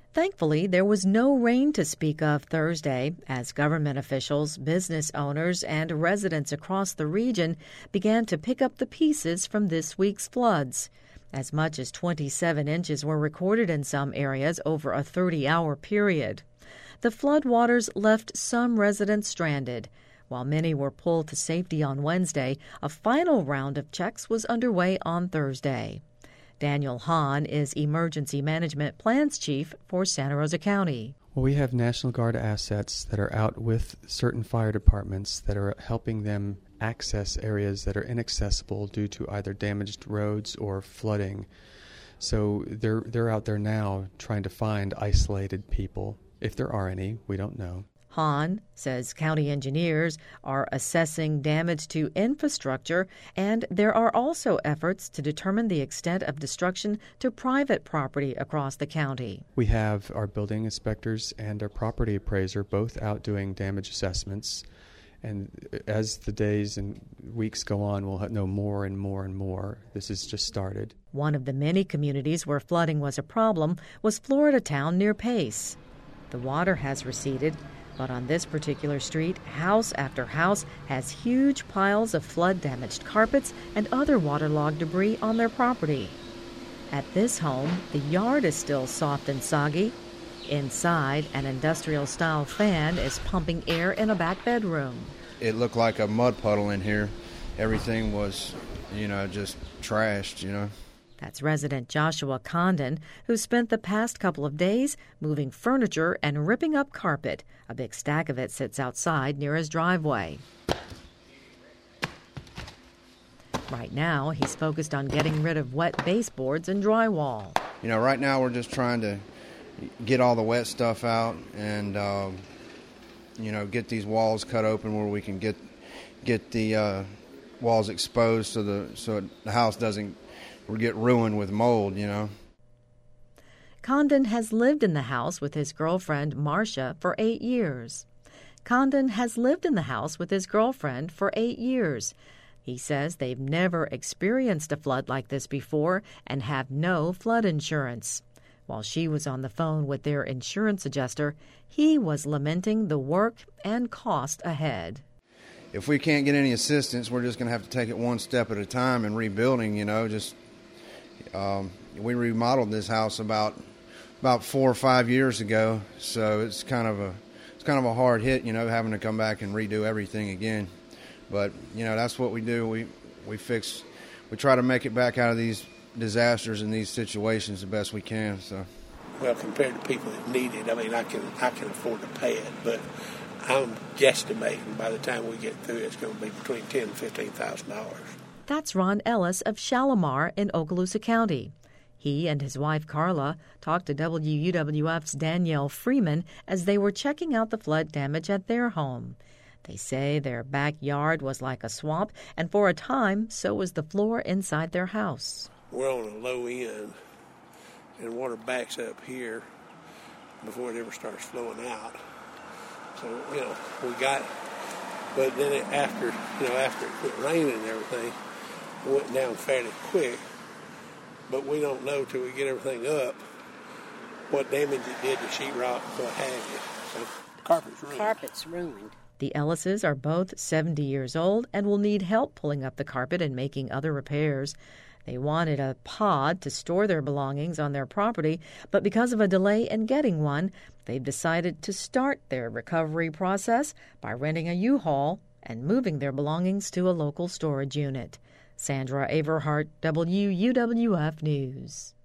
Thankfully, there was no rain to speak of Thursday as government officials, business owners, and residents across the region began to pick up the pieces from this week's floods. As much as 27 inches were recorded in some areas over a 30-hour period. The floodwaters left some residents stranded. While many were pulled to safety on Wednesday, a final round of checks was underway on Thursday. Daniel Hahn is Emergency Management Plans Chief for Santa Rosa County. Well, we have National Guard assets that are out with certain fire departments that are helping them access areas that are inaccessible due to either damaged roads or flooding. So they're out there now trying to find isolated people. If there are any, we don't know. Hahn says county engineers are assessing damage to infrastructure, and there are also efforts to determine the extent of destruction to private property across the county. We have our building inspectors and our property appraiser both out doing damage assessments. And as the days and weeks go on, we'll know more and more and more. This has just started. One of the many communities where flooding was a problem was Florida Town near Pace. The water has receded, but on this particular street, house after house has huge piles of flood-damaged carpets and other waterlogged debris on their property. At this home, the yard is still soft and soggy. Inside, an industrial-style fan is pumping air in a back bedroom. It looked like a mud puddle in here. Everything was, just trashed, That's resident Joshua Condon, who spent the past couple of days moving furniture and ripping up carpet. A big stack of it sits outside near his driveway. Right now, he's focused on getting rid of wet baseboards and drywall. Right now we're just trying to get all the wet stuff out and, get these walls cut open where we can get the walls exposed so the house doesn't get ruined with mold, Condon has lived in the house with his girlfriend, Marcia, for 8 years. He says they've never experienced a flood like this before and have no flood insurance. While she was on the phone with their insurance adjuster, he was lamenting the work and cost ahead. If we can't get any assistance, we're just going to have to take it one step at a time in rebuilding, we remodeled this house about 4 or 5 years ago, so it's kind of a hard hit, having to come back and redo everything again. But that's what we do. We try to make it back out of these disasters and these situations the best we can. So, well, compared to people that need it, I can afford to pay it, but I'm guesstimating by the time we get through it's going to be between $10,000 and $15,000. That's Ron Ellis of Shalimar in Okaloosa County. He and his wife Carla talked to WUWF's Danielle Freeman as they were checking out the flood damage at their home. They say their backyard was like a swamp, and for a time, so was the floor inside their house. We're on a low end, and water backs up here before it ever starts flowing out. So, but then after it quit raining and everything, it went down fairly quick. But we don't know till we get everything up what damage it did to sheetrock, what have you. So carpet's ruined. The Ellises are both 70 years old and will need help pulling up the carpet and making other repairs. They wanted a pod to store their belongings on their property, but because of a delay in getting one, they've decided to start their recovery process by renting a U-Haul and moving their belongings to a local storage unit. Sandra Averhart, WUWF News.